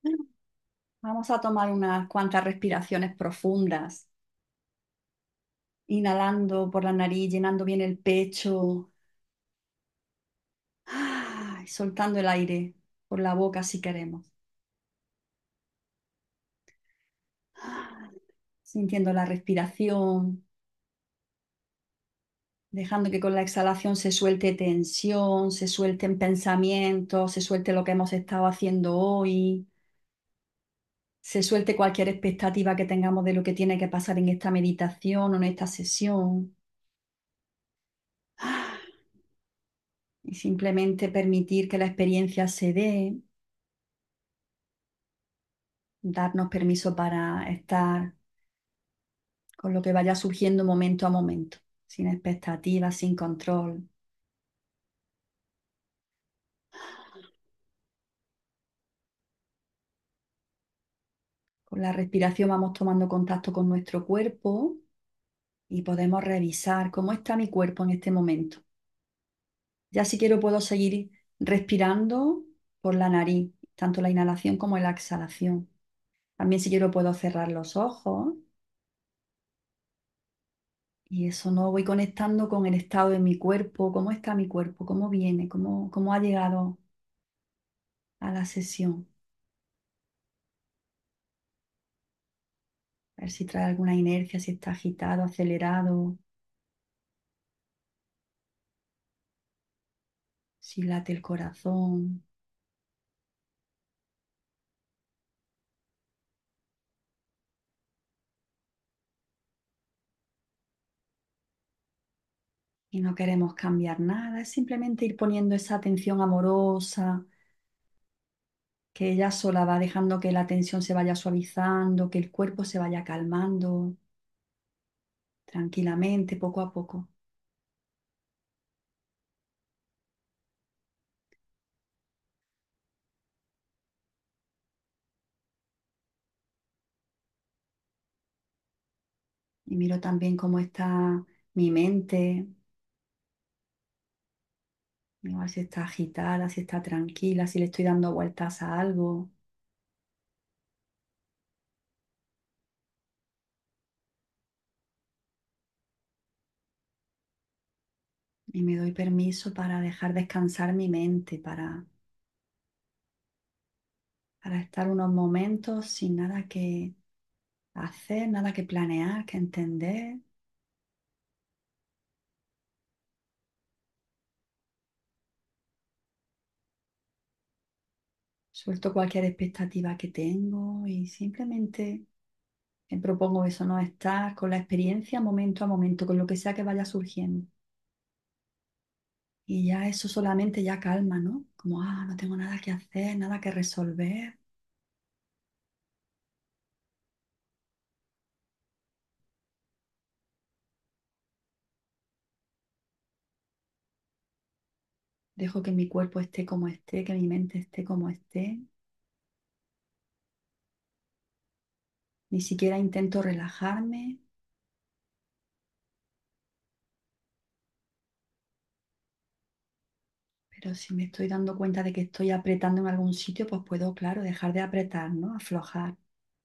Vamos a tomar unas cuantas respiraciones profundas, inhalando por la nariz, llenando bien el pecho, y soltando el aire por la boca si queremos. Sintiendo la respiración, dejando que con la exhalación se suelte tensión, se suelten pensamientos, se suelte lo que hemos estado haciendo hoy, se suelte cualquier expectativa que tengamos de lo que tiene que pasar en esta meditación o en esta sesión. Y simplemente permitir que la experiencia se dé, darnos permiso para estar con lo que vaya surgiendo momento a momento, sin expectativas, sin control. Con la respiración vamos tomando contacto con nuestro cuerpo y podemos revisar cómo está mi cuerpo en este momento. Ya si quiero puedo seguir respirando por la nariz, tanto la inhalación como la exhalación. También si quiero puedo cerrar los ojos y eso no voy conectando con el estado de mi cuerpo, cómo está mi cuerpo, cómo viene, cómo ha llegado a la sesión. A ver si trae alguna inercia, si está agitado, acelerado, si late el corazón. Y no queremos cambiar nada, es simplemente ir poniendo esa atención amorosa, que ella sola va dejando que la tensión se vaya suavizando, que el cuerpo se vaya calmando tranquilamente, poco a poco. Y miro también cómo está mi mente, igual si está agitada, si está tranquila, si le estoy dando vueltas a algo. Y me doy permiso para dejar descansar mi mente, para estar unos momentos sin nada que hacer, nada que planear, que entender. Suelto cualquier expectativa que tengo y simplemente me propongo eso, no estar con la experiencia momento a momento, con lo que sea que vaya surgiendo. Y ya eso solamente ya calma, ¿no? Como, no tengo nada que hacer, nada que resolver. Dejo que mi cuerpo esté como esté, que mi mente esté como esté. Ni siquiera intento relajarme, pero si me estoy dando cuenta de que estoy apretando en algún sitio, pues puedo, claro, dejar de apretar, ¿no? Aflojar.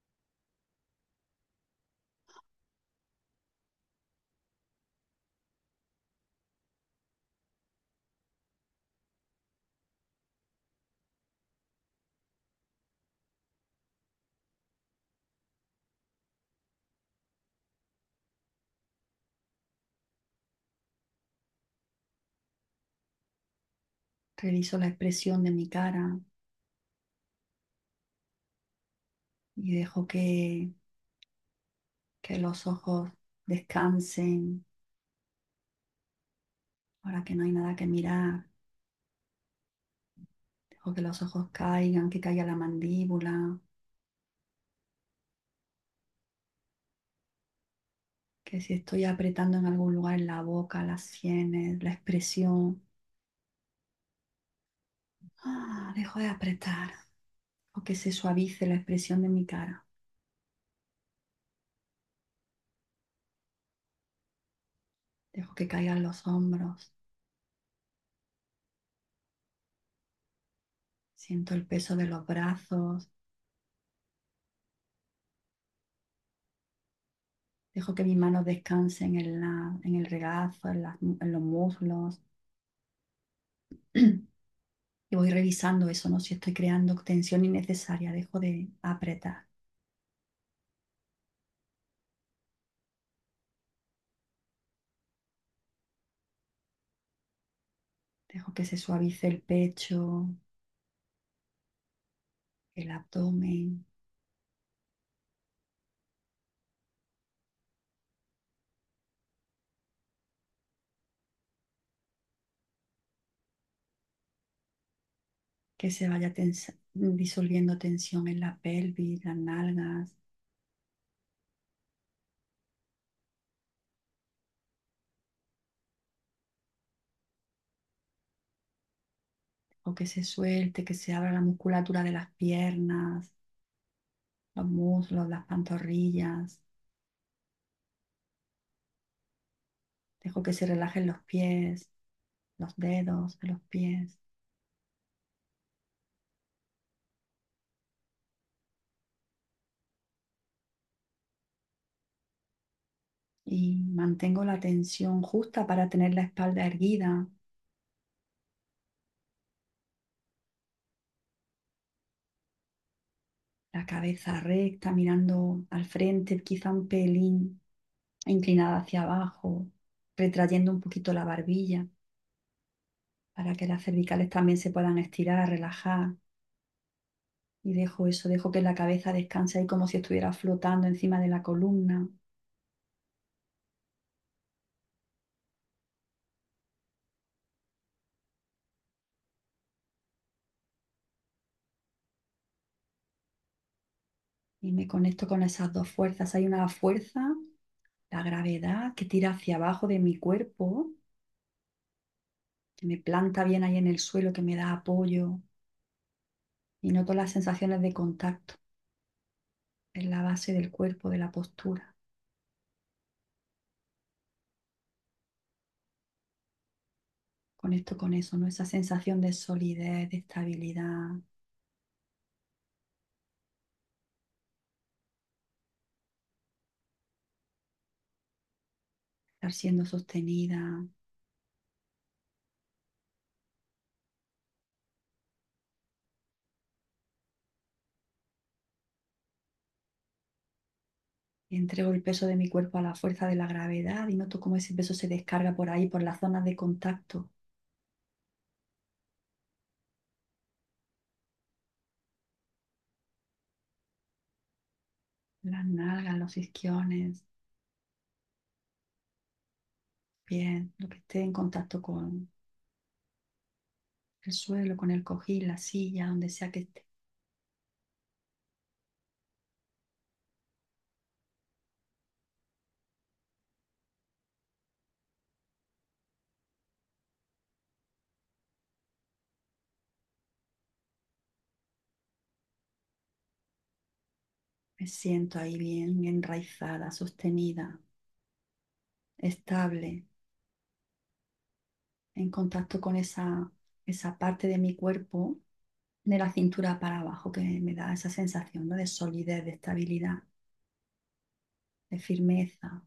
Reviso la expresión de mi cara y dejo que los ojos descansen. Ahora que no hay nada que mirar, dejo que los ojos caigan, que caiga la mandíbula, que si estoy apretando en algún lugar en la boca, las sienes, la expresión, dejo de apretar o que se suavice la expresión de mi cara. Dejo que caigan los hombros, siento el peso de los brazos, Dejo que mis manos descansen en el regazo, en los muslos. Y voy revisando eso, ¿no? Si estoy creando tensión innecesaria, dejo de apretar. Dejo que se suavice el pecho, el abdomen, que se vaya disolviendo tensión en la pelvis, las nalgas. O que se suelte, que se abra la musculatura de las piernas, los muslos, las pantorrillas. Dejo que se relajen los pies, los dedos de los pies. Y mantengo la tensión justa para tener la espalda erguida, la cabeza recta, mirando al frente, quizá un pelín inclinada hacia abajo, retrayendo un poquito la barbilla para que las cervicales también se puedan estirar, relajar. Y dejo eso, dejo que la cabeza descanse ahí como si estuviera flotando encima de la columna. Y me conecto con esas dos fuerzas. Hay una fuerza, la gravedad, que tira hacia abajo de mi cuerpo, que me planta bien ahí en el suelo, que me da apoyo. Y noto las sensaciones de contacto en la base del cuerpo, de la postura. Conecto con eso, ¿no? Esa sensación de solidez, de estabilidad, estar siendo sostenida. Y entrego el peso de mi cuerpo a la fuerza de la gravedad y noto cómo ese peso se descarga por ahí, por las zonas de contacto, las nalgas, los isquiones, bien, lo que esté en contacto con el suelo, con el cojín, la silla, donde sea que esté. Me siento ahí bien enraizada, sostenida, estable, en contacto con esa parte de mi cuerpo, de la cintura para abajo, que me da esa sensación, ¿no? De solidez, de estabilidad, de firmeza.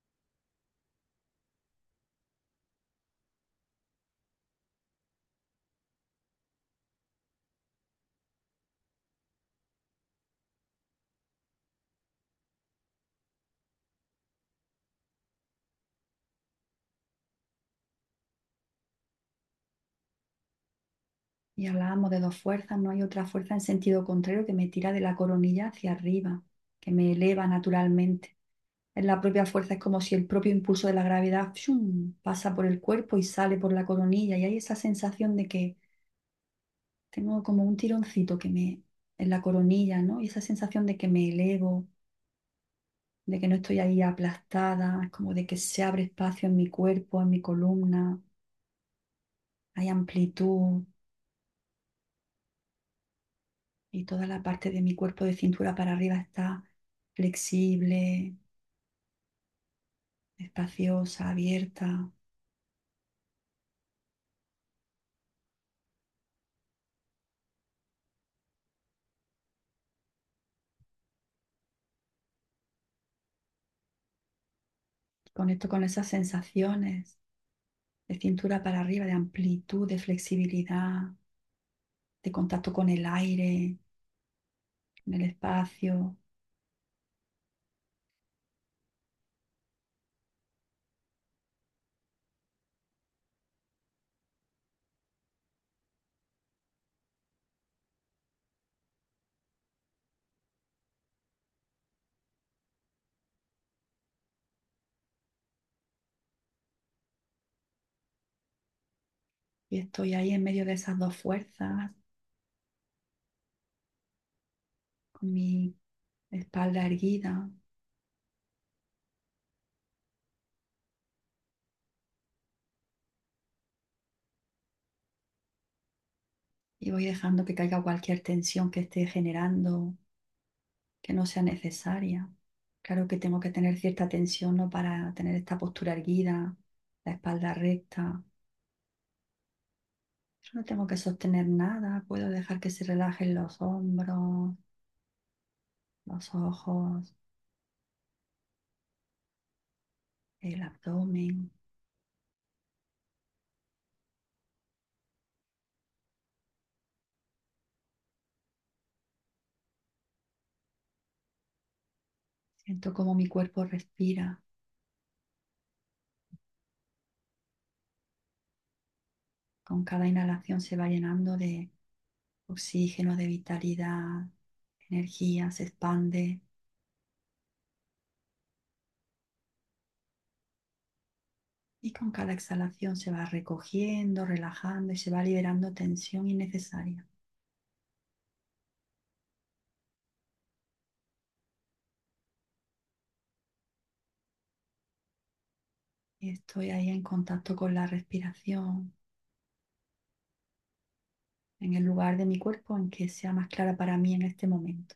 Y hablábamos de dos fuerzas, no hay otra fuerza en sentido contrario que me tira de la coronilla hacia arriba, que me eleva naturalmente. Es la propia fuerza, es como si el propio impulso de la gravedad ¡shum! Pasa por el cuerpo y sale por la coronilla. Y hay esa sensación de que tengo como un tironcito en la coronilla, ¿no? Y esa sensación de que me elevo, de que no estoy ahí aplastada, es como de que se abre espacio en mi cuerpo, en mi columna, hay amplitud y toda la parte de mi cuerpo de cintura para arriba está flexible, espaciosa, abierta. Conecto con esas sensaciones de cintura para arriba, de amplitud, de flexibilidad, de contacto con el aire, con el espacio. Y estoy ahí en medio de esas dos fuerzas, con mi espalda erguida y voy dejando que caiga cualquier tensión que esté generando, que no sea necesaria. Claro que tengo que tener cierta tensión, ¿no? Para tener esta postura erguida, la espalda recta. Yo no tengo que sostener nada, puedo dejar que se relajen los hombros, los ojos, el abdomen. Siento cómo mi cuerpo respira. Con cada inhalación se va llenando de oxígeno, de vitalidad, energía, se expande. Y con cada exhalación se va recogiendo, relajando y se va liberando tensión innecesaria. Y estoy ahí en contacto con la respiración, en el lugar de mi cuerpo en que sea más clara para mí en este momento.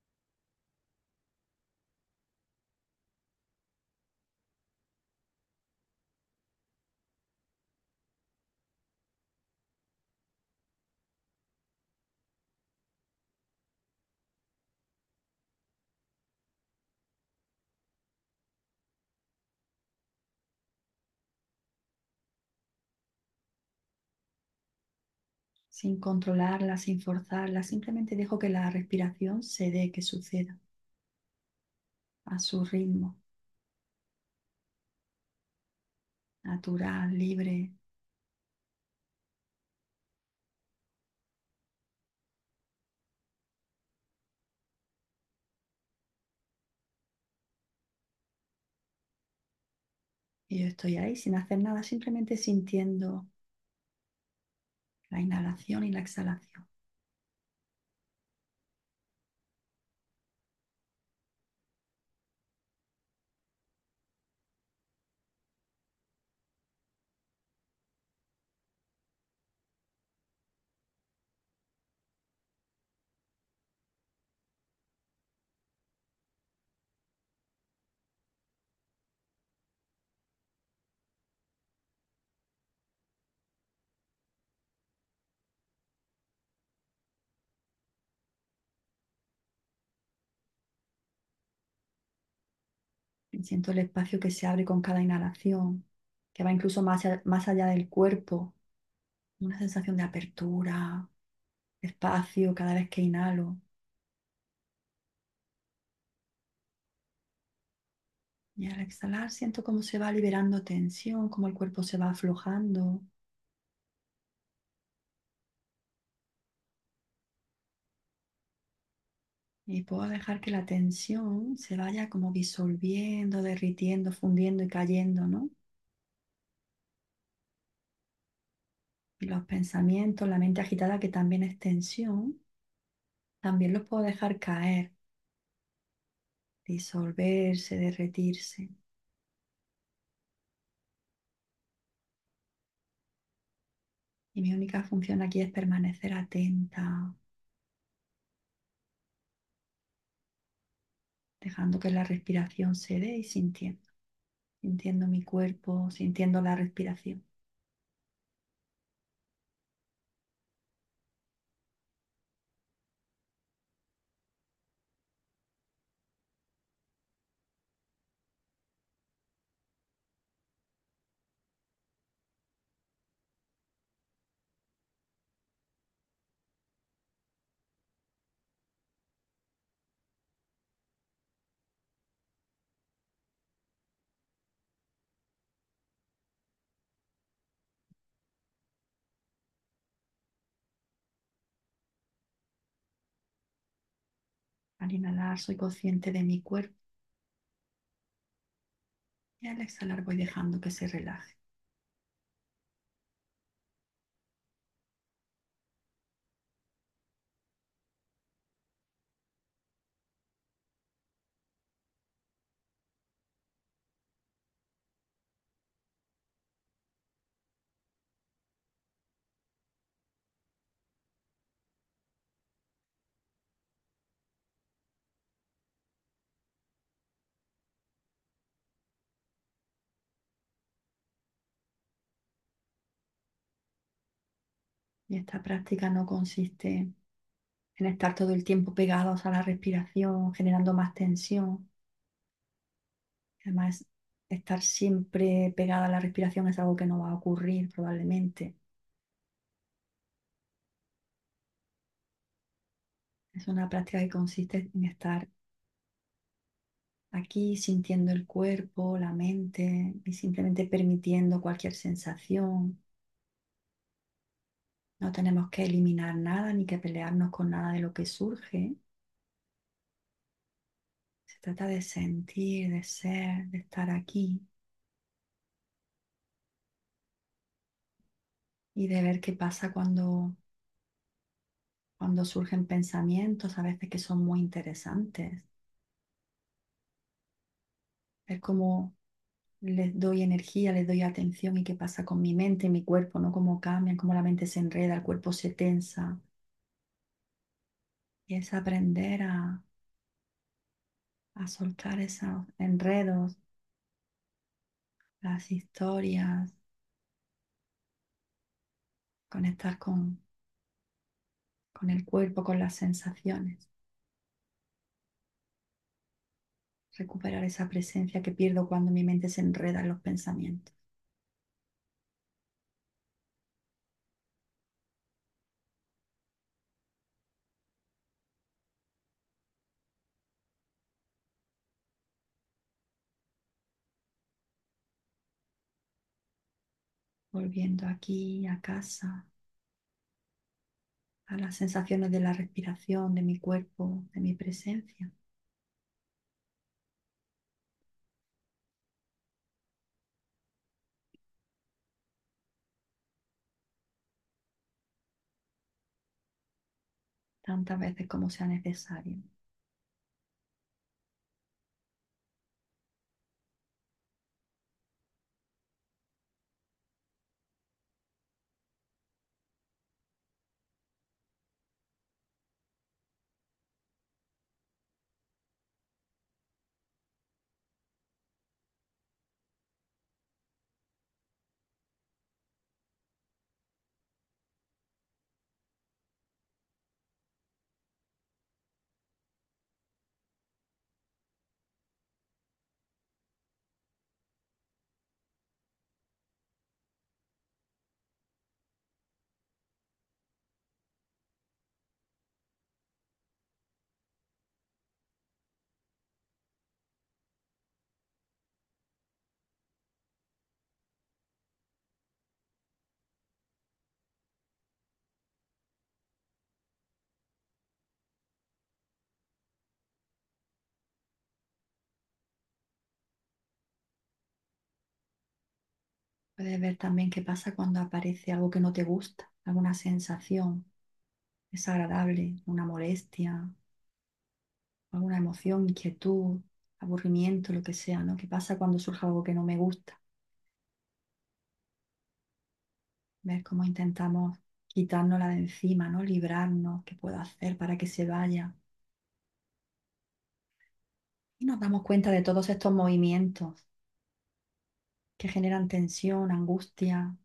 Sin controlarla, sin forzarla, simplemente dejo que la respiración se dé, que suceda a su ritmo, natural, libre. Y yo estoy ahí sin hacer nada, simplemente sintiendo la inhalación y la exhalación. Y siento el espacio que se abre con cada inhalación, que va incluso más allá del cuerpo. Una sensación de apertura, espacio cada vez que inhalo. Y al exhalar siento cómo se va liberando tensión, cómo el cuerpo se va aflojando. Y puedo dejar que la tensión se vaya como disolviendo, derritiendo, fundiendo y cayendo, ¿no? Y los pensamientos, la mente agitada, que también es tensión, también los puedo dejar caer, disolverse, derretirse. Y mi única función aquí es permanecer atenta, dejando que la respiración se dé y sintiendo, sintiendo mi cuerpo, sintiendo la respiración. Al inhalar soy consciente de mi cuerpo y al exhalar voy dejando que se relaje. Y esta práctica no consiste en estar todo el tiempo pegados a la respiración, generando más tensión. Además, estar siempre pegada a la respiración es algo que no va a ocurrir probablemente. Es una práctica que consiste en estar aquí sintiendo el cuerpo, la mente y simplemente permitiendo cualquier sensación. No tenemos que eliminar nada ni que pelearnos con nada de lo que surge. Se trata de sentir, de ser, de estar aquí y de ver qué pasa cuando surgen pensamientos, a veces que son muy interesantes. Ver cómo les doy energía, les doy atención y qué pasa con mi mente y mi cuerpo, ¿no? Cómo cambian, cómo la mente se enreda, el cuerpo se tensa. Y es aprender a soltar esos enredos, las historias, conectar con el cuerpo, con las sensaciones, recuperar esa presencia que pierdo cuando mi mente se enreda en los pensamientos. Volviendo aquí a casa, a las sensaciones de la respiración, de mi cuerpo, de mi presencia. Tantas veces como sea necesario. Puedes ver también qué pasa cuando aparece algo que no te gusta, alguna sensación desagradable, una molestia, alguna emoción, inquietud, aburrimiento, lo que sea, ¿no? ¿Qué pasa cuando surge algo que no me gusta? Ver cómo intentamos quitárnosla de encima, ¿no? Librarnos, qué puedo hacer para que se vaya. Y nos damos cuenta de todos estos movimientos que generan tensión, angustia,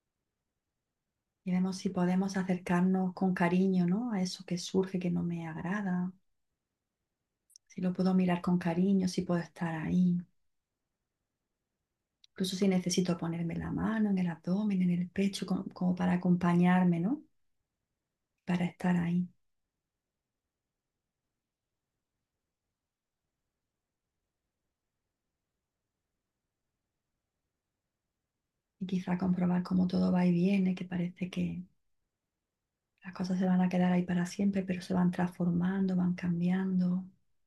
y vemos si podemos acercarnos con cariño, ¿no? A eso que surge que no me agrada, si lo puedo mirar con cariño, si puedo estar ahí. Incluso si necesito ponerme la mano en el abdomen, en el pecho, como para acompañarme, ¿no? Para estar ahí. Y quizá comprobar cómo todo va y viene, que parece que Las cosas se van a quedar ahí para siempre, pero se van transformando, van cambiando.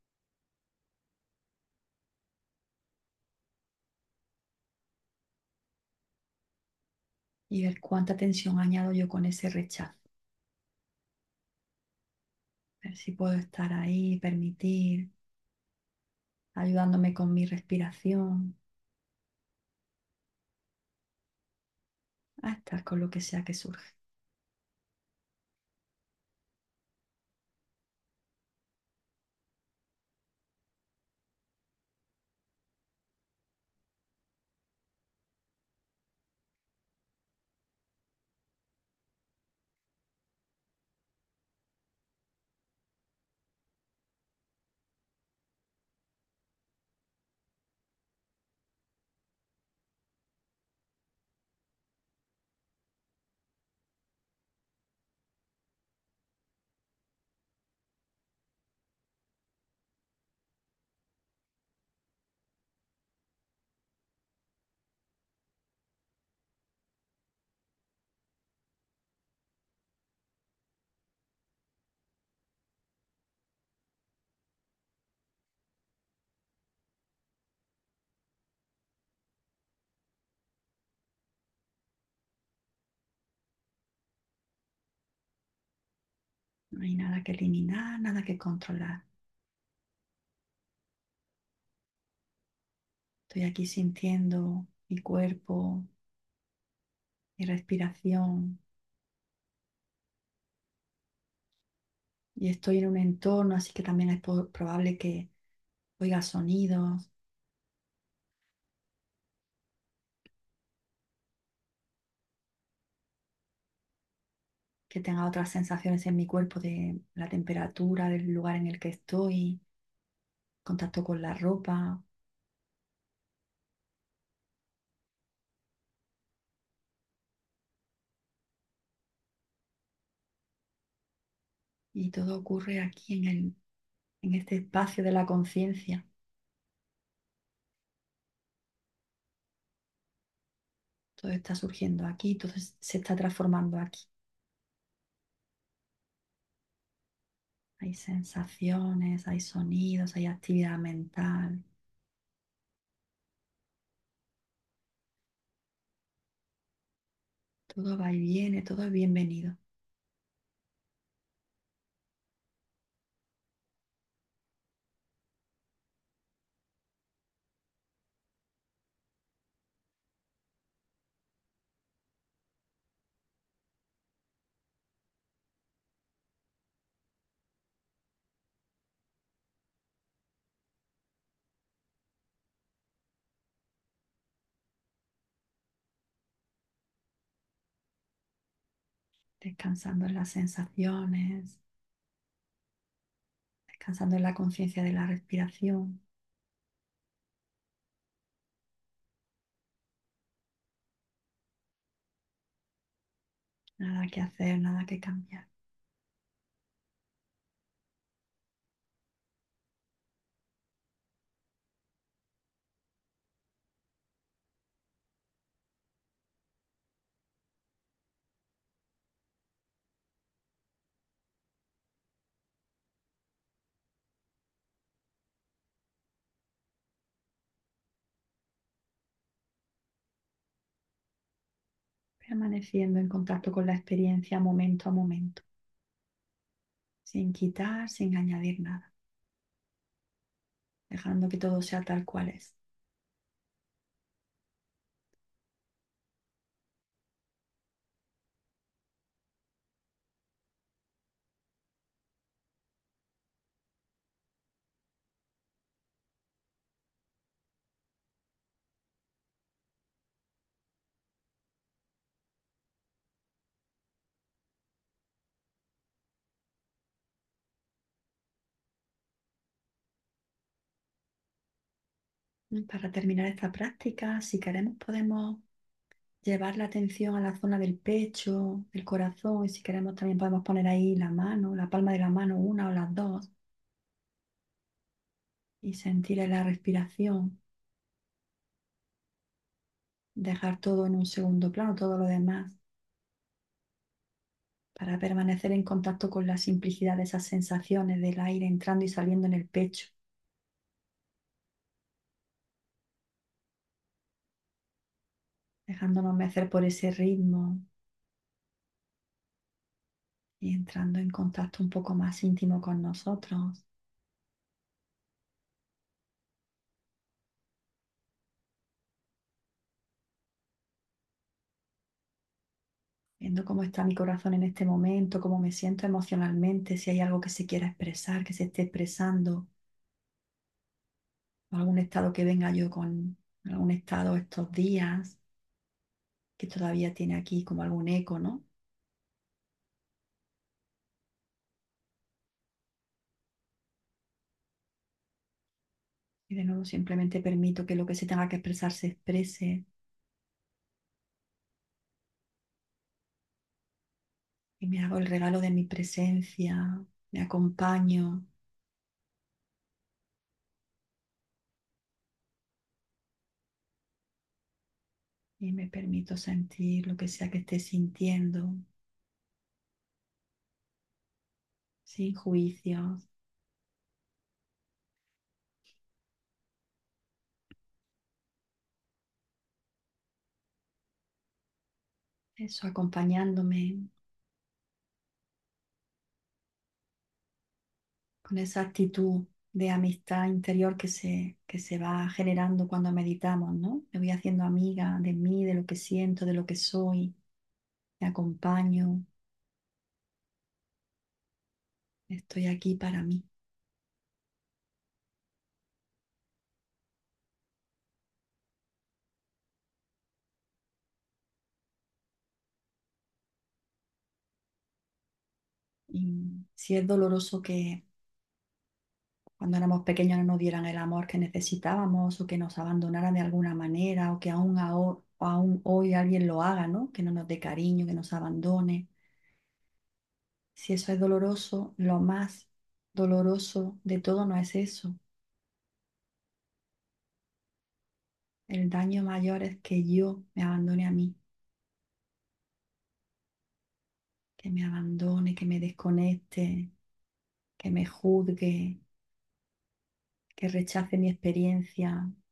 Y ver cuánta tensión añado yo con ese rechazo. Ver si puedo estar ahí, permitir, ayudándome con mi respiración, a estar con lo que sea que surge. No hay nada que eliminar, nada que controlar. Estoy aquí sintiendo mi cuerpo, mi respiración y estoy en un entorno, así que también es probable que oiga sonidos, que tenga otras sensaciones en mi cuerpo de la temperatura del lugar en el que estoy, contacto con la ropa y todo ocurre aquí en este espacio de la conciencia. Todo está surgiendo aquí, todo se está transformando aquí. Hay sensaciones, hay sonidos, hay actividad mental. Todo va y viene, todo es bienvenido. Descansando en las sensaciones, descansando en la conciencia de la respiración. Nada que hacer, nada que cambiar. Permaneciendo en contacto con la experiencia momento a momento, sin quitar, sin añadir nada, dejando que todo sea tal cual es. Y para terminar esta práctica, si queremos, podemos llevar la atención a la zona del pecho, del corazón, y si queremos también podemos poner ahí la mano, la palma de la mano, una o las dos, y sentir en la respiración, dejar todo en un segundo plano, todo lo demás, para permanecer en contacto con la simplicidad de esas sensaciones del aire entrando y saliendo en el pecho, dejándonos mecer por ese ritmo y entrando en contacto un poco más íntimo con nosotros, viendo cómo está mi corazón en este momento, cómo me siento emocionalmente, si hay algo que se quiera expresar, que se esté expresando, o algún estado que venga yo con algún estado estos días, que todavía tiene aquí como algún eco, ¿no? Y de nuevo simplemente permito que lo que se tenga que expresar se exprese y me hago el regalo de mi presencia, me acompaño y me permito sentir lo que sea que esté sintiendo, sin juicios, eso, acompañándome con esa actitud de amistad interior que se va generando cuando meditamos, ¿no? Me voy haciendo amiga de mí, de lo que siento, de lo que soy, me acompaño, estoy aquí para mí. Y si es doloroso que cuando éramos pequeños no nos dieran el amor que necesitábamos o que nos abandonaran de alguna manera o que aún hoy alguien lo haga, ¿no? Que no nos dé cariño, que nos abandone. Si eso es doloroso, lo más doloroso de todo no es eso. El daño mayor es que yo me abandone a mí, que me abandone, que me desconecte, que me juzgue, que rechace mi experiencia,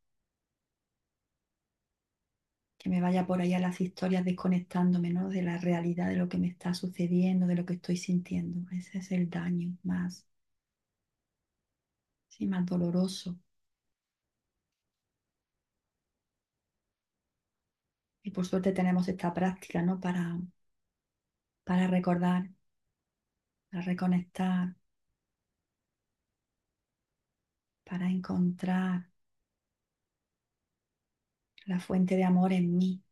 que me vaya por ahí a las historias desconectándome, ¿no? De la realidad de lo que me está sucediendo, de lo que estoy sintiendo. Ese es el daño más, sí, más doloroso. Y por suerte tenemos esta práctica, ¿no? Para recordar, para reconectar, para encontrar la fuente de amor en mí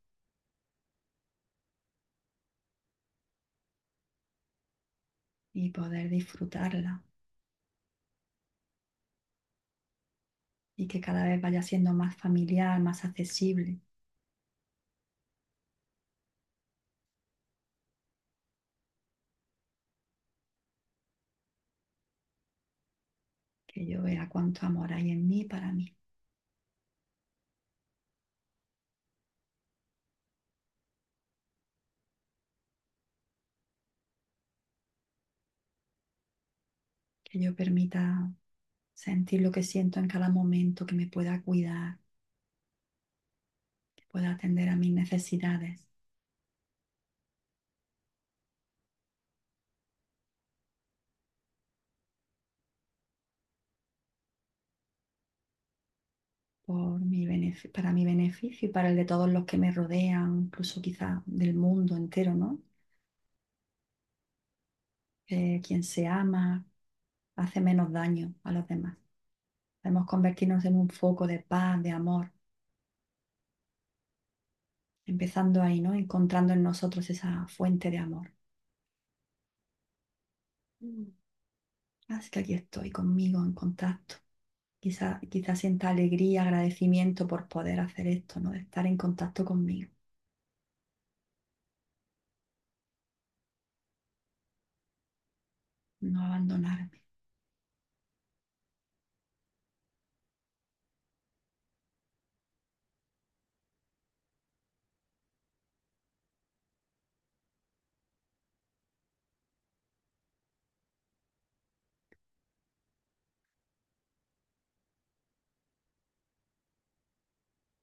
y poder disfrutarla y que cada vez vaya siendo más familiar, más accesible, que yo vea cuánto amor hay en mí para mí, que yo permita sentir lo que siento en cada momento, que me pueda cuidar, que pueda atender a mis necesidades para mi beneficio y para el de todos los que me rodean, incluso quizá del mundo entero, ¿no? Quien se ama hace menos daño a los demás. Debemos convertirnos en un foco de paz, de amor, empezando ahí, ¿no? Encontrando en nosotros esa fuente de amor. Mm. Así que aquí estoy conmigo en contacto. Quizá sienta alegría, agradecimiento por poder hacer esto, ¿no? De estar en contacto conmigo, no abandonarme.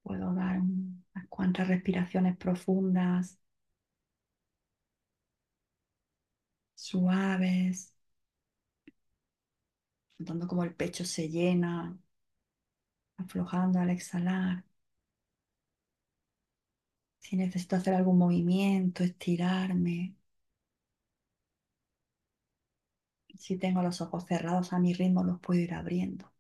Puedo dar unas cuantas respiraciones profundas, suaves, notando cómo el pecho se llena, aflojando al exhalar. Si necesito hacer algún movimiento, estirarme, si tengo los ojos cerrados a mi ritmo, los puedo ir abriendo.